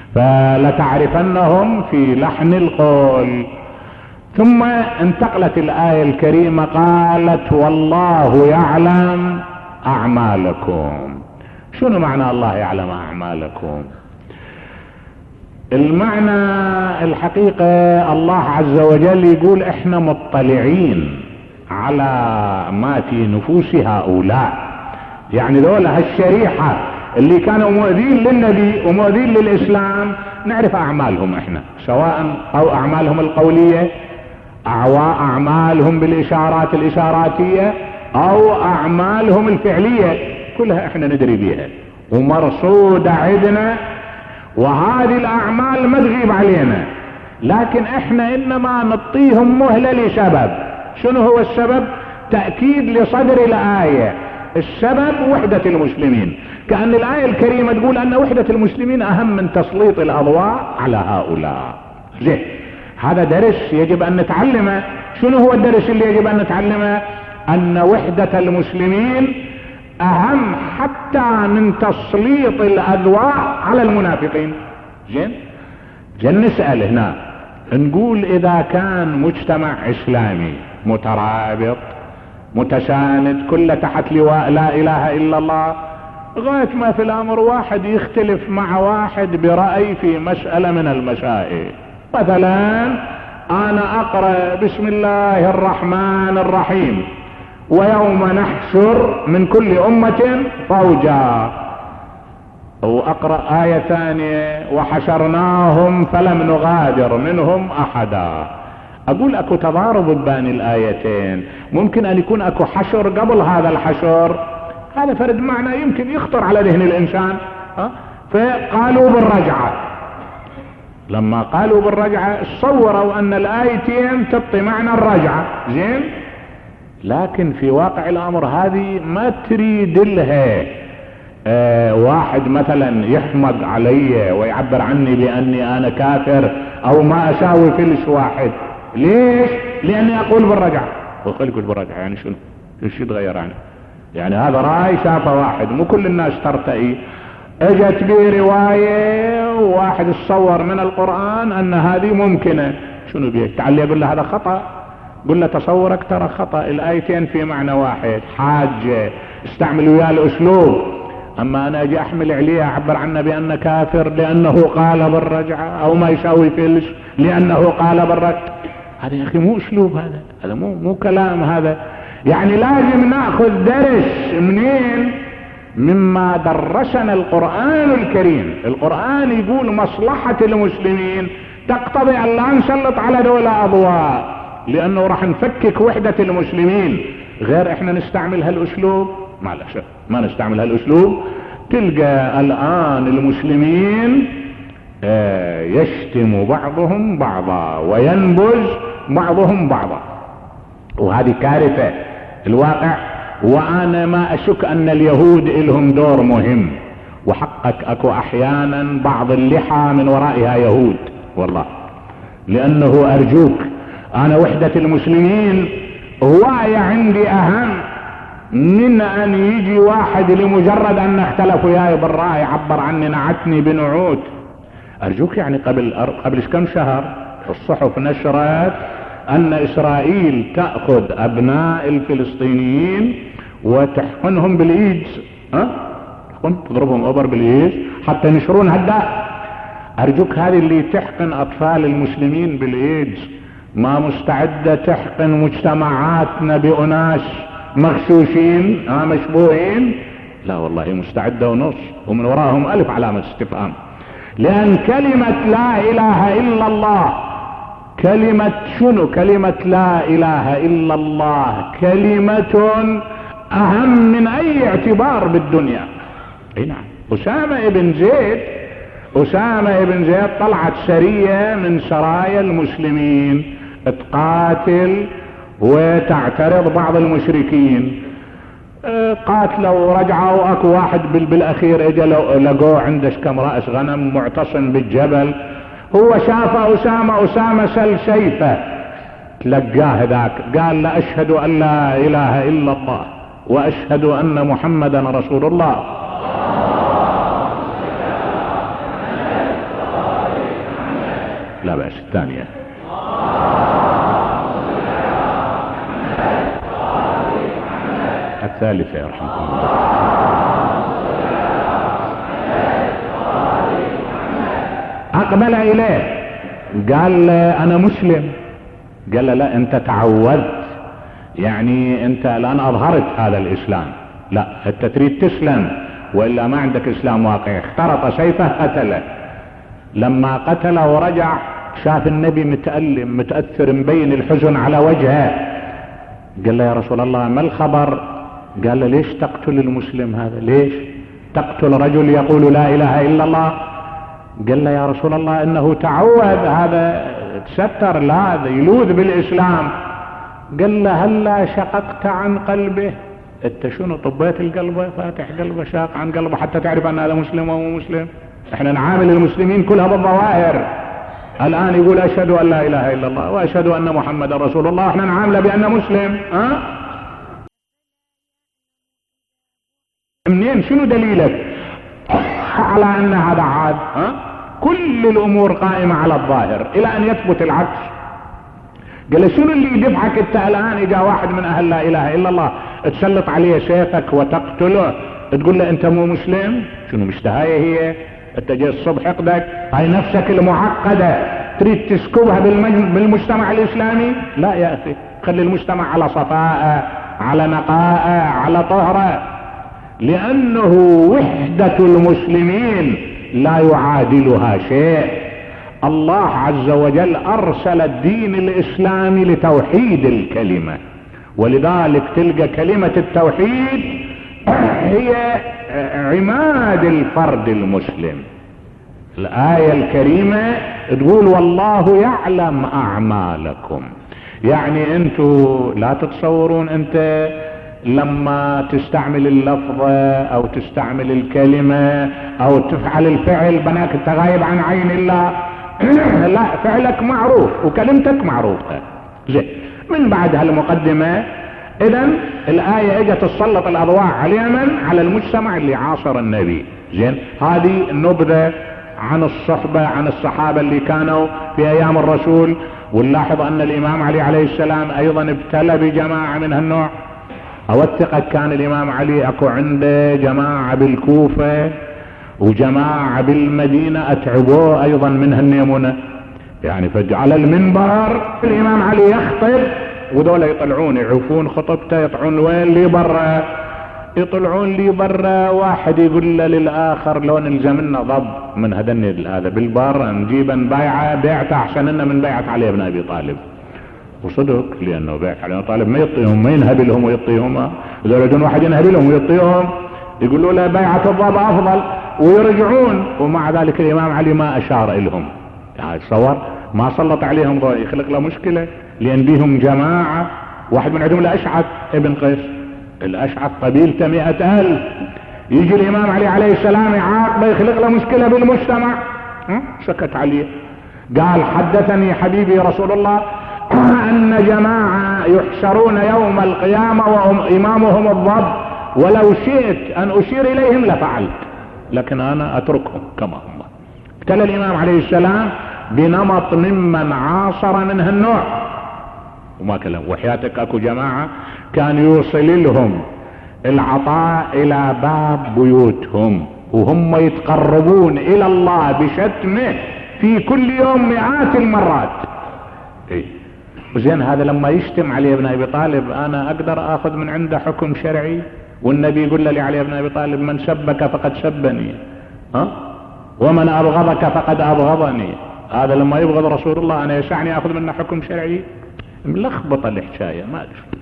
Speaker 2: فلتعرفنهم في لحن القول. ثم انتقلت الآية الكريمة قالت والله يعلم اعمالكم. شنو معنى الله يعلم اعمالكم؟ المعنى الحقيقة الله عز وجل يقول احنا مطلعين على ما في نفوس هؤلاء، يعني ذولا هالشريحة اللي كانوا مؤذين للنبي ومؤذين للإسلام، نعرف أعمالهم احنا، سواء أو أعمالهم القولية أو أعمالهم بالإشارات الإشاراتية أو أعمالهم الفعلية، كلها احنا ندري بيها ومرصودة عندنا، وهذه الأعمال ما تغيب علينا. لكن احنا إنما نعطيهم مهلة لسبب. شنو هو السبب؟ تأكيد لصدر الآية. السبب وحدة المسلمين، كأن الآية الكريمة تقول أن وحدة المسلمين أهم من تسليط الأضواء على هؤلاء. زين، هذا درس يجب أن نتعلمه. شنو هو الدرس اللي يجب أن نتعلمه؟ أن وحدة المسلمين أهم حتى من تسليط الأضواء على المنافقين. زين نسأل هنا، نقول إذا كان مجتمع إسلامي مترابط متساند كله تحت لواء لا إله إلا الله، غاية ما في الأمر واحد يختلف مع واحد برأي في مسألة من المسائل. مثلا أنا أقرأ بسم الله الرحمن الرحيم ويوم نحشر من كل أمة فوجا، وأقرأ آية ثانية وحشرناهم فلم نغادر منهم أحدا. أقول أكو تضارب بين الآيتين، ممكن أن يكون أكو حشر قبل هذا الحشر، هذا فرد معنى يمكن يخطر على ذهن الإنسان. فقالوا بالرجعة، لما قالوا بالرجعة صوروا أن الآيتين تبطي معنى الرجعة. زين، لكن في واقع الأمر هذه ما تريد لها واحد مثلا يحمق علي ويعبر عني بأني أنا كافر أو ما أساوي فلس واحد. ليش؟ لأني أقول بالرجعة. وقل يقول بالرجعة يعني شو يتغير يعني هذا رأي شافه واحد، مو كل الناس ترتئي. اجت بي رواية وواحد تصور من القرآن أن هذه ممكنة، شنو بيه؟ تعال يقول له هذا خطأ، قل له تصورك ترى خطأ، الآيتين في معنى واحد، حاجة استعمل وياه الأسلوب. أما أنا أجي أحمل عليه أعبر عنه بأنه كافر لأنه قال بالرجعة، أو ما يساوي فلس لأنه قال بالرجعة، هذا يا أخي مو أسلوب، هذا مو كلام. هذا يعني لازم نأخذ درس منين؟ مما درسنا القرآن الكريم. القرآن يقول مصلحة المسلمين تقتضي أن لا نسلط على دولة أضواء، لأنه راح نفكك وحدة المسلمين. غير احنا نستعمل هالأسلوب؟ معلش ما نستعمل هالأسلوب. تلقى الآن المسلمين يشتم بعضهم بعضا وينبذ بعضهم بعضا، وهذه كارثة الواقع. وانا ما اشك ان اليهود لهم دور مهم، وحقك اكو احيانا بعض اللحى من ورائها يهود والله. لانه ارجوك انا وحدة المسلمين هواية عندي اهم من ان يجي واحد لمجرد ان اختلف وياي بالرأي عبر عني نعتني بنعوت. ارجوك يعني قبل كم شهر الصحف نشرت ان اسرائيل تأخذ ابناء الفلسطينيين وتحقنهم بالايدز، تضربهم اوبر بالايدز حتى ينشرون هالداء. ارجوك هذه اللي تحقن اطفال المسلمين بالايدز ما مستعدة تحقن مجتمعاتنا باناس مغشوشين مشبوهين؟ لا والله مستعدة ونص، ومن وراهم الف علامة استفهام. لان كلمة لا اله الا الله، كلمة شنو؟ كلمة لا اله الا الله كلمة اهم من اي اعتبار بالدنيا. اي نعم. اسامة بن زيد طلعت سرية من سرايا المسلمين تقاتل وتعترض بعض المشركين. قاتلوا ورجعوا. اكو واحد بالاخير اجا لقوه عنده كم رأس غنم معتصم بالجبل. هو شاف اسامة سل سيفه تلقاه ذاك، قال لا اشهد ان لا اله الا الله واشهد ان محمدا رسول الله. لا بأس. الثانية الثالثة يرحمكم الله. اقبل اليه قال انا مسلم. قال لا انت تعودت، يعني انت الان اظهرت هذا الاسلام، لا انت تريد تسلم والا ما عندك اسلام واقعي. اخترط سيفه قتله. لما قتله ورجع شاف النبي متألم متأثر مبين الحزن على وجهه. قال له يا رسول الله ما الخبر؟ قال له ليش تقتل المسلم هذا؟ ليش تقتل رجل يقول لا اله الا الله؟ قال له يا رسول الله انه تعود، هذا تستر، لا هذا يلوذ بالاسلام. قال له هلا شققت عن قلبه؟ انت شنو طبيت القلب؟ فاتح قلبه شاق عن قلبه حتى تعرف ان هذا مسلم او مو مسلم؟ احنا نعامل المسلمين كلها بالظواهر. الان يقول اشهد ان لا اله الا الله واشهد ان محمدا رسول الله، احنا نعامله بانه مسلم. منين؟ شنو دليلك على ان هذا عاد؟ كل الامور قائمة على الظاهر الى ان يثبت العكس. قال شنو اللي يدفعك انت الان اجا واحد من اهل لا اله الا الله تسلط عليه سيفك وتقتله تقول له انت مو مسلم؟ شنو مشتهاية هي؟ انت جاي الصبح حقدك هاي نفسك المعقدة تريد تسكبها بالمجتمع الاسلامي؟ لا يا اخي، خلي المجتمع على صفاء، على نقاء، على طهرة. لانه وحدة المسلمين لا يعادلها شيء. الله عز وجل ارسل الدين الاسلامي لتوحيد الكلمة، ولذلك تلقى كلمة التوحيد هي عماد الفرد المسلم. الآية الكريمة تقول والله يعلم اعمالكم. يعني انتوا لا تتصورون انت لما تستعمل اللفظة او تستعمل الكلمة او تفعل الفعل بناك انت غايب عن عين الله. لا، فعلك معروف وكلمتك معروفة. زين، من بعد هالمقدمة اذا الآية اجت تسلط الاضواء على المجتمع اللي عاصر النبي. زين، هذه نبذة عن الصحبة، عن الصحابة اللي كانوا في ايام الرسول. ونلاحظ ان الامام علي عليه السلام ايضا ابتلى بجماعة من هالنوع. اوثقك كان الامام علي اكو عنده جماعة بالكوفة وجماعة بالمدينة اتعبوه ايضا من هالنيمونة. يعني فجعل المنبر الامام علي يخطب ودول يطلعون يعوفون خطبته يطعون وين اللي برا. يطلعون لي برا، واحد يقول له للآخر لو نلزمنا ضب من هذا هذا بالبار نجيبا نبايعه بيعته أحسن لنا من بيعت علي ابن أبي طالب. وصدق، لأنه بيعت علي ابن طالب ما يعطيهم، ما ينهبلهم ويعطيهم. إذا يريدون واحد ينهبلهم ويعطيهم يقولوا له بيعة الضب أفضل ويرجعون. ومع ذلك الإمام علي ما أشار إلهم، يعني تصور ما سلط عليهم ضوء يخلق له مشكلة، لأن بيهم جماعة. واحد من عندهم الأشعث ابن قيس، الأشعث قبيلته 100,000، يجي الإمام علي عليه السلام يعاقبه يخلق له مشكلة بالمجتمع. سكت عليه، قال حدثني حبيبي رسول الله أن جماعة يحشرون يوم القيامة وإمامهم الضب، ولو شئت أن أشير إليهم لفعلت، لكن أنا أتركهم كما هم. ابتلى الإمام عليه السلام بنمط ممن عاصر من هالنوع وما كلام. وحياتك اكو جماعة كان يوصل لهم العطاء الى باب بيوتهم، وهم يتقربون الى الله بشتمه في كل يوم مئات المرات. وزين هذا لما يشتم علي بن ابي طالب انا اقدر اخذ من عنده حكم شرعي؟ والنبي يقول لعلي بن ابي طالب من سبك فقد سبني، ومن ابغضك فقد ابغضني. هذا لما يبغض رسول الله انا يسعني اخذ منه حكم شرعي؟ ملخبطه الحكايه ما ادري.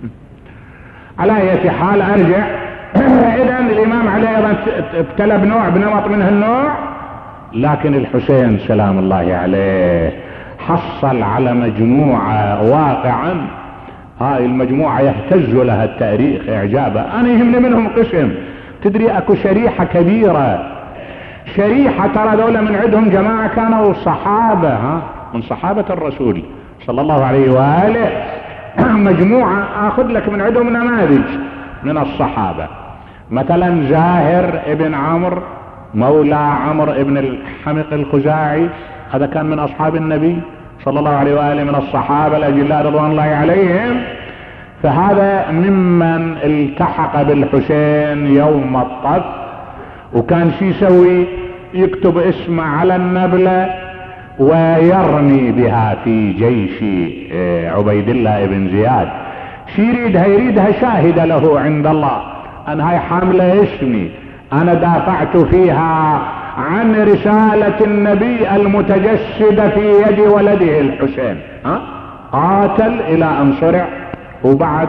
Speaker 2: على اي حال ارجع اذا الامام علي ايضا ابتلى بنمط من هالنوع، لكن الحسين سلام الله عليه حصل على مجموعه واقعا هاي المجموعه يهتز لها التاريخ اعجابا. انا يهمني منهم قسم، تدري اكو شريحه كبيره، شريحه ترى دولة من عندهم جماعه كانوا صحابه من صحابه الرسول صلى الله عليه واله. مجموعه اخذ لك من عندهم نماذج من الصحابه، مثلا زاهر ابن عمرو مولى عمرو ابن الحمق الخزاعي، هذا كان من اصحاب النبي صلى الله عليه واله من الصحابه الاجلاء رضوان الله عليهم. فهذا ممن التحق بالحسين يوم الطف، وكان شي يسوي يكتب اسمه على النبله ويرمي بها في جيش عبيد الله بن زياد. شي يريدها شاهدة له عند الله ان هاي حاملة اسمي، انا دافعت فيها عن رسالة النبي المتجسدة في يد ولده الحسين. قاتل الى ان صرع. وبعد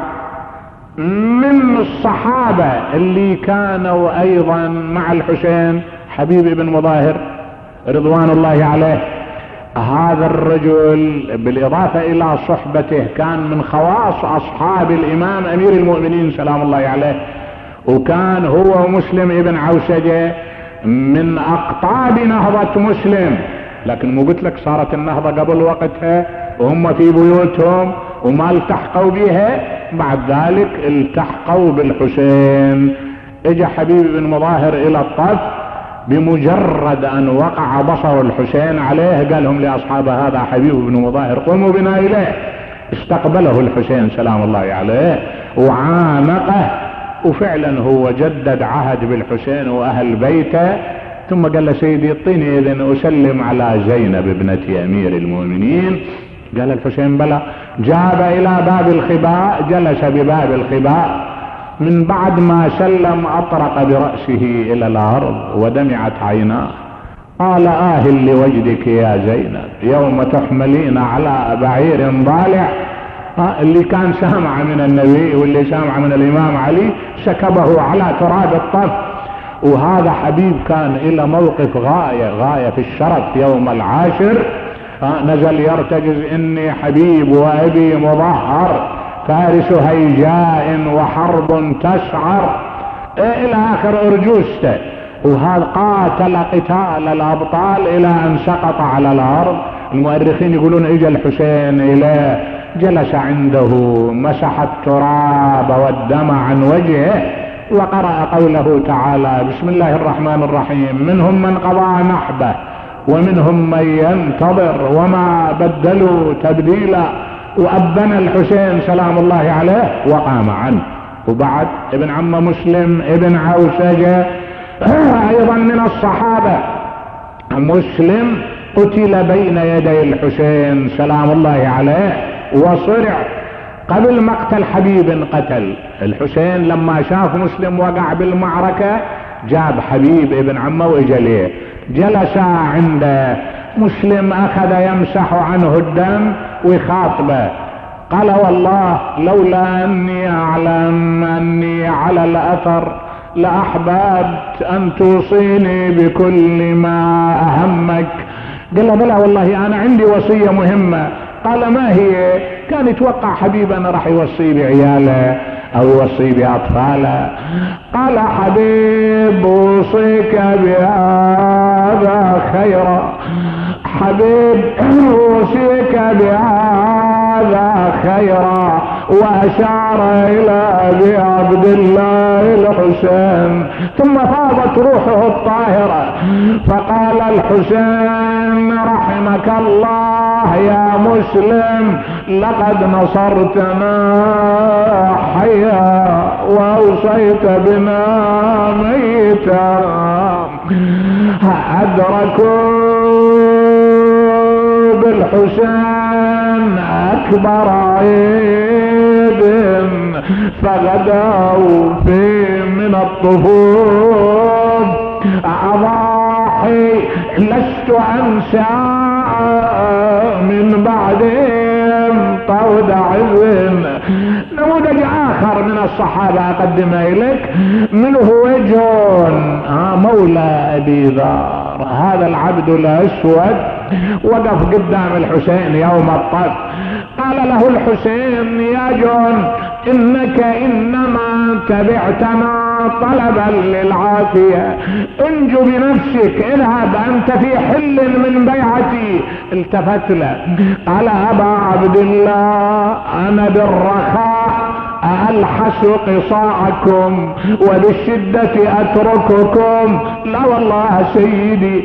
Speaker 2: من الصحابة اللي كانوا ايضا مع الحسين حبيب بن مظاهر رضوان الله عليه. هذا الرجل بالاضافة الى صحبته كان من خواص اصحاب الامام امير المؤمنين سلام الله عليه، وكان هو مسلم ابن عوسجة من اقطاب نهضة مسلم. لكن مو قلت لك صارت النهضة قبل وقتها وهم في بيوتهم وما التحقوا بها، بعد ذلك التحقوا بالحسين. اجى حبيب بن مظاهر الى الطف، بمجرد ان وقع بصر الحسين عليه قال لهم لاصحابه هذا حبيب بن مظاهر قوموا بنا اليه. استقبله الحسين سلام الله عليه وعانقه، وفعلا هو جدد عهد بالحسين واهل بيته. ثم قال له سيدي اعطيني اذن اسلم على زينب ابنة امير المؤمنين. قال الحسين بلى. جاب الى باب الخباء، جلس بباب الخباء، من بعد ما سلم اطرق برأسه الى الارض ودمعت عيناه. قال لوجدك يا زينب يوم تحملين على بعير ضالع. اللي كان سامع من النبي واللي سامع من الامام علي سكبه على تراب الطف. وهذا حبيب كان الى موقف غاية في الشرف يوم العاشر. نزل يرتجز اني حبيب وابي مظهر فارس هيجاء وحرب تسعر الى اخر ارجوسته. وهذا قاتل قتال الابطال الى ان سقط على الارض. المؤرخين يقولون اجى الحسين اليه، جلس عنده، مسح التراب والدم عن وجهه، وقرأ قوله تعالى بسم الله الرحمن الرحيم منهم من قضى نحبه ومنهم من ينتظر وما بدلوا تبديلا. وأبن الحسين سلام الله عليه وقام عنه. وبعد ابن عم مسلم ابن عوسجة ايضا من الصحابة، مسلم قتل بين يدي الحسين سلام الله عليه وصرع. قبل مقتل حبيب انقتل الحسين. لما شاف مسلم وقع بالمعركة جاب حبيب ابن عمه واجا ليه، جلس عند مسلم، اخذ يمسح عنه الدم ويخاطبه، قال والله لولا اني اعلم اني على الاثر لاحببت ان توصيني بكل ما اهمك. قال له بلى والله انا عندي وصية مهمة. قال ما هي؟ كان يتوقع حبيب انه راح يوصي بعياله او يوصي باطفاله. قال حبيب اوصيك بهذا خيرا، حبيب اوصيك بهذا خيرا، واشار الى ابي عبد الله الحسين. ثم فاضت روحه الطاهرة فقال الحسين رحمك الله يا مسلم، لقد نصرتنا حيا واوصيت بنا ميتا. ادركوا بالحسين اكبر عيد فغدوا فيه من الطفوف. اضاحي لست انسى من بعدهم طود عز. نموذج اخر من الصحابة اقدمه اليك، منه وجه مولى ابي ذر، هذا العبد الاسود وقف قدام الحسين يوم الطف. قال له الحسين يا جون انك انما تبعتنا طلبا للعافية، انجو بنفسك، اذهب انت في حل من بيعتي. التفت له قال ابا عبد الله انا بالرخاء ألحس قصاعكم وبالشدة أترككم. لا والله سيدي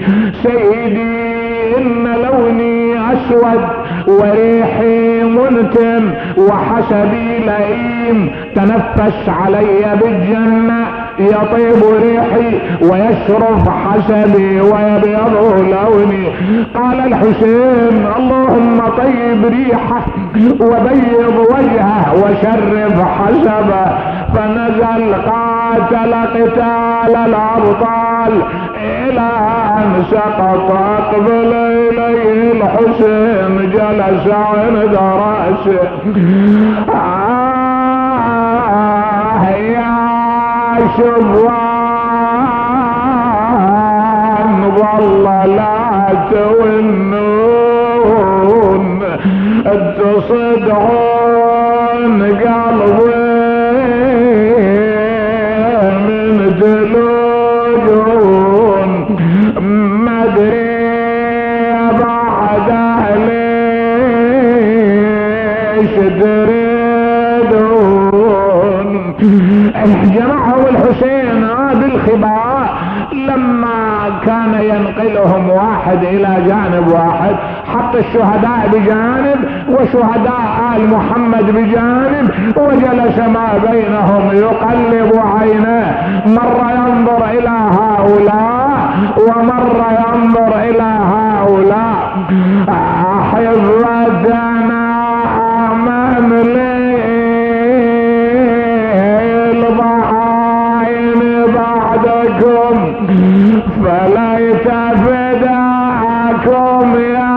Speaker 2: إن لوني أسود وريحي منتن وحسبي لئيم، تنفس علي بالجنة يطيب ريحي ويشرف حسبي ويبيض لوني. قال الحسين اللهم طيب ريحه وبيض وجهه وشرف حسبه. فنزل قاتل قتال الأبطال إلى أن سقط أقبل إليه الحسين جلس عند رأسه. يا شبان ظللات والنون تصدعون قلبي من دلوجون، ما ادري بعد ليش تريدون. جمعهم الحسين بالخباء لما كان ينقلهم واحد الى جانب واحد، حط الشهداء بجانب وشهداء آل محمد بجانب، وجلس ما بينهم يقلب عينه، مرة ينظر الى هؤلاء ومرة ينظر الى هؤلاء. احبتنا من ليل ضعين بعدكم فليت فداكم يا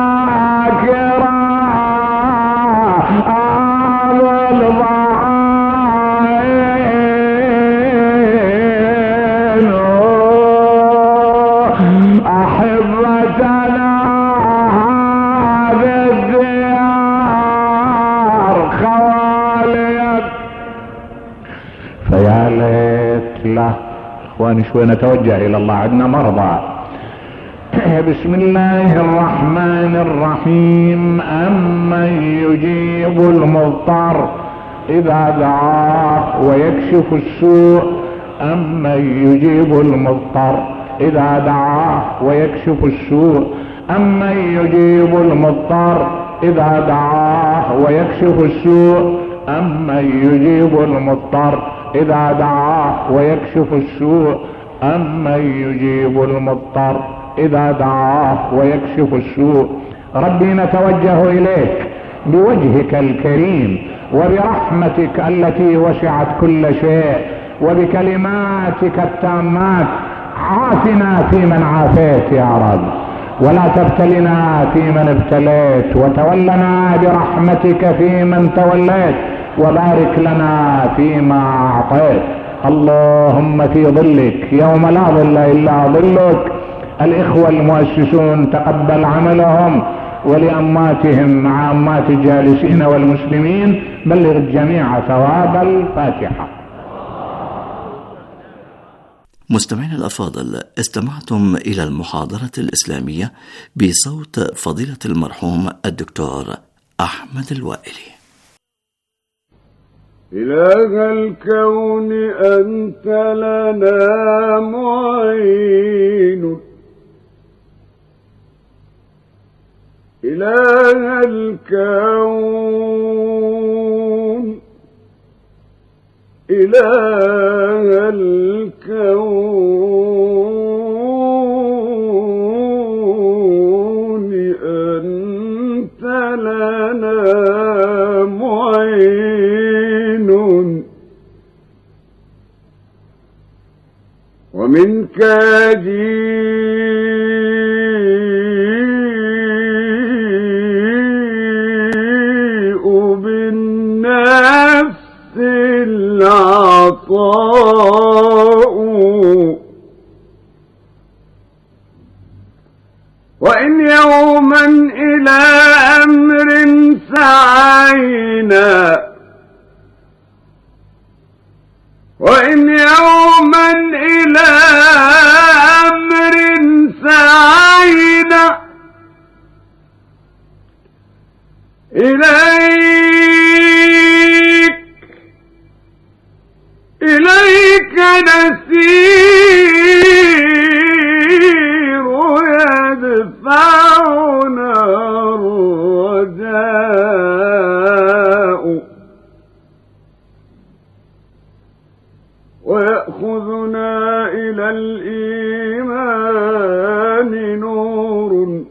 Speaker 2: كرام الضعين. احبتنا هذه الديار خواليك. فيا ليت له اخواني شوي نتوجه الى الله، عندنا مرضى. بسم الله الرحمن الرحيم. أمن يجيب المضطر إذا دعاه ويكشف السوء، أمن يجيب المضطر إذا دعاه ويكشف السوء، أمن يجيب المضطر إذا دعاه ويكشف السوء، أمن يجيب المضطر إذا دعاه ويكشف السوء، أمن يجيب المضطر إذا دعاه ويكشف السوء. ربي نتوجه إليك بوجهك الكريم وبرحمتك التي وسعت كل شيء وبكلماتك التامات. عافنا فيمن عافيت يا رب، ولا تبتلنا فيمن ابتليت، وتولنا برحمتك فيمن توليت، وبارك لنا فيما أعطيت. اللهم في ظلك يوم لا ظل إلا ظلك الإخوة المؤسسون تقبل عملهم، ولأماتهم مع أمات الجالسين والمسلمين بلغ الجميع ثواب الفاتحة.
Speaker 3: مستمعينا الأفاضل، استمعتم إلى المحاضرة الإسلامية بصوت فضيلة المرحوم الدكتور أحمد الوائلي.
Speaker 4: إله الكون أنت لنا معين، إله الكون، إله الكون أنت لنا معين، ومنك يجيء بالنفس العطاء، وإن يوما إلى أمر سعينا، وإن يوما إلى أمر سعينا، إليك نسير يدفعنا الرجاء، ويأخذنا إلى الإيمان نور،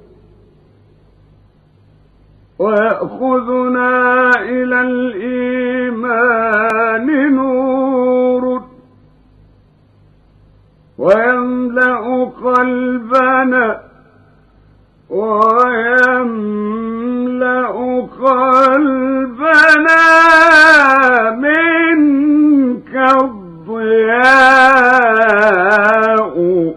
Speaker 4: ويأخذنا إلى الإيمان نور، ويملأ قلبنا ويملأ قلبنا منك الضياء،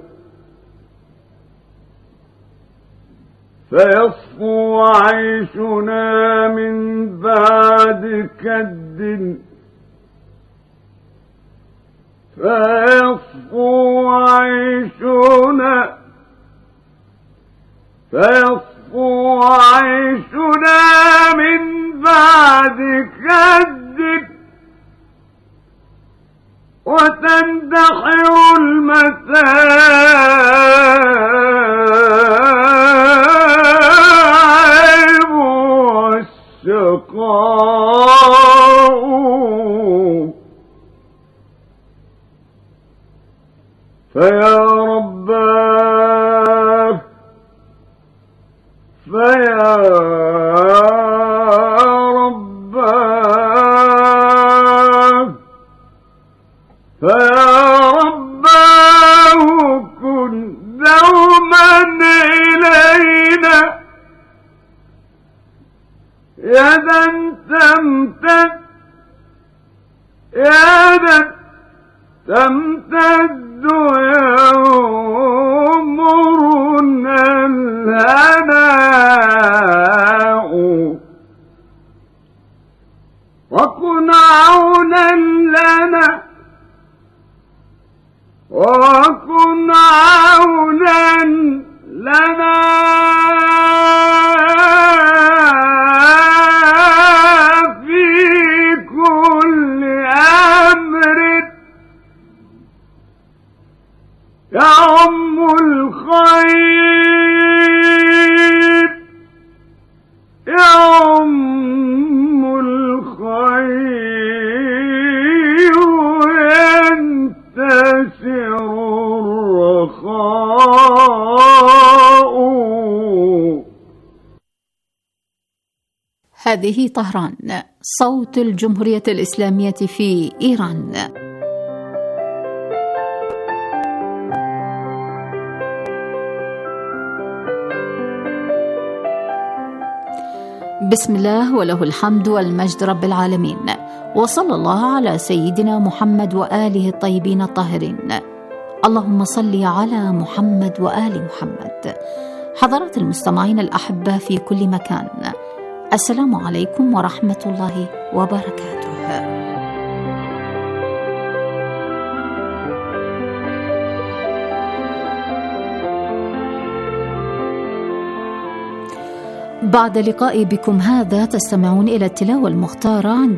Speaker 4: فيصفو عيشنا من بعد كد، فيصفو عيشنا من بعد كد، وتندحر المتاعب والشقاء، فيا رباه، فيا رباه، فيا رباه كن دوما إلينا يدا تمتد، يدا تمتد يومرنا الهناء، وكن عونا لنا، وكن عونا لنا في كل أمر يعم الخير، يعم الخير، ينتشر الرخاء.
Speaker 5: هذه طهران، صوت الجمهورية الإسلامية في إيران. بسم الله وله الحمد والمجد رب العالمين، وصلى الله على سيدنا محمد وآله الطيبين الطاهرين. اللهم صل على محمد وآل محمد. حضرات المستمعين الأحبة في كل مكان، السلام عليكم ورحمة الله وبركاته. بعد لقائي بكم هذا تستمعون إلى التلاوة المختارة عند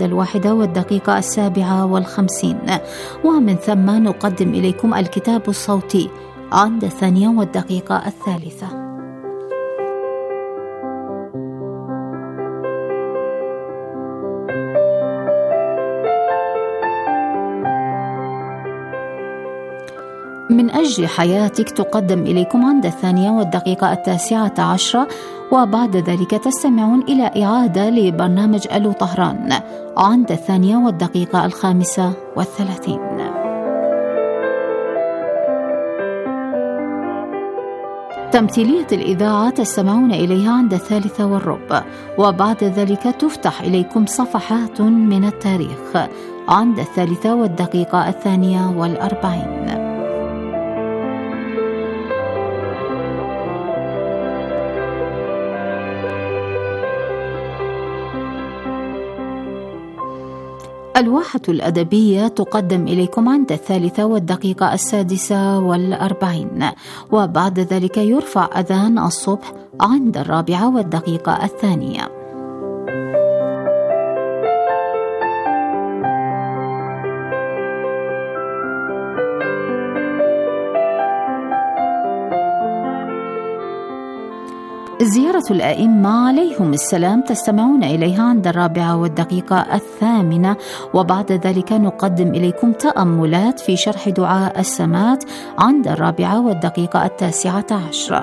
Speaker 5: 1:07:50، ومن ثم نقدم إليكم الكتاب الصوتي عند 2:03. من أجل حياتك تقدم إليكم عند 2:09، وبعد ذلك تستمعون إلى إعادة لبرنامج ألو طهران عند 2:35. تمثيلية الإذاعة تستمعون إليها عند 3:15، وبعد ذلك تفتح إليكم صفحات من التاريخ عند 3:42. الواحة الأدبية تقدم إليكم عند 3:46، وبعد ذلك يرفع أذان الصبح عند 4:02. زيارة الأئمة عليهم السلام تستمعون إليها عند 4:08، وبعد ذلك نقدم إليكم تأملات في شرح دعاء السمات عند 4:19.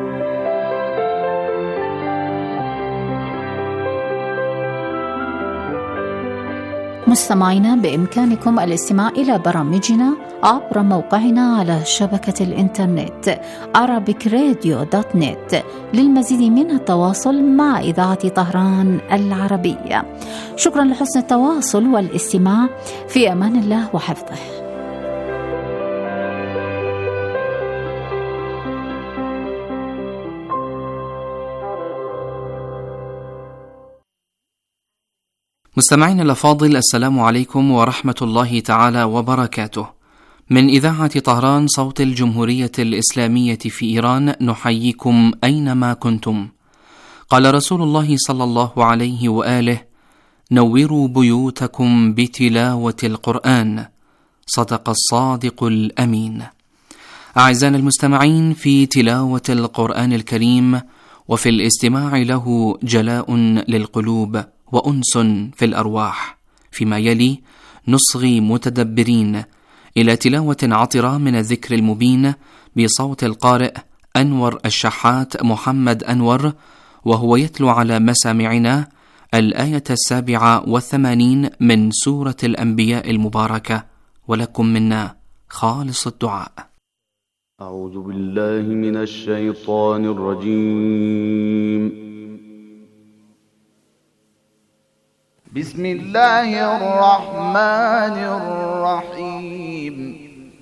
Speaker 5: مستمعينا، بإمكانكم الاستماع إلى برامجنا عبر موقعنا على شبكة الإنترنت arabicradio.net للمزيد من التواصل مع إذاعة طهران العربية. شكرا لحسن التواصل والاستماع، في أمان الله وحفظه.
Speaker 6: مستمعين الأفاضل، السلام عليكم ورحمة الله تعالى وبركاته. من إذاعة طهران صوت الجمهورية الإسلامية في إيران نحييكم أينما كنتم. قال رسول الله صلى الله عليه وآله: نوروا بيوتكم بتلاوة القرآن، صدق الصادق الأمين. أعزائنا المستمعين، في تلاوة القرآن الكريم وفي الاستماع له جلاء للقلوب وأنس في الأرواح. فيما يلي نصغي متدبرين إلى تلاوة عطرة من الذكر المبين بصوت القارئ أنور الشحات محمد أنور، وهو يتلو على مسامعنا الآية 87 من سورة الأنبياء المباركة، ولكم منا خالص الدعاء.
Speaker 7: أعوذ بالله من الشيطان الرجيم. بسم الله الرحمن الرحيم.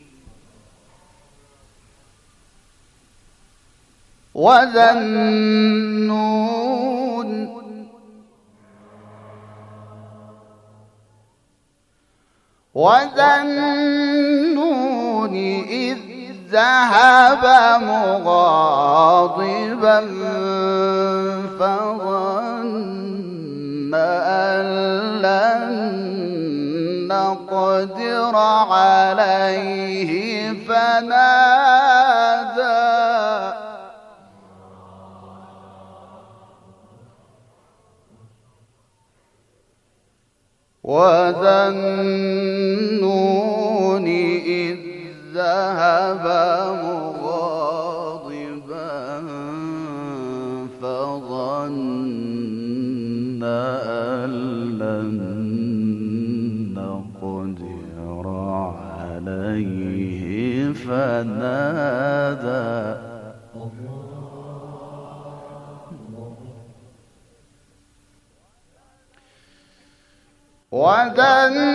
Speaker 7: وذا النون إذ ذهب مغاضبا فظن أن لن نقدر عليه وذا النون إذ ذهب مغاضبا فظن أن لن نقدر عليه فنادى ودنا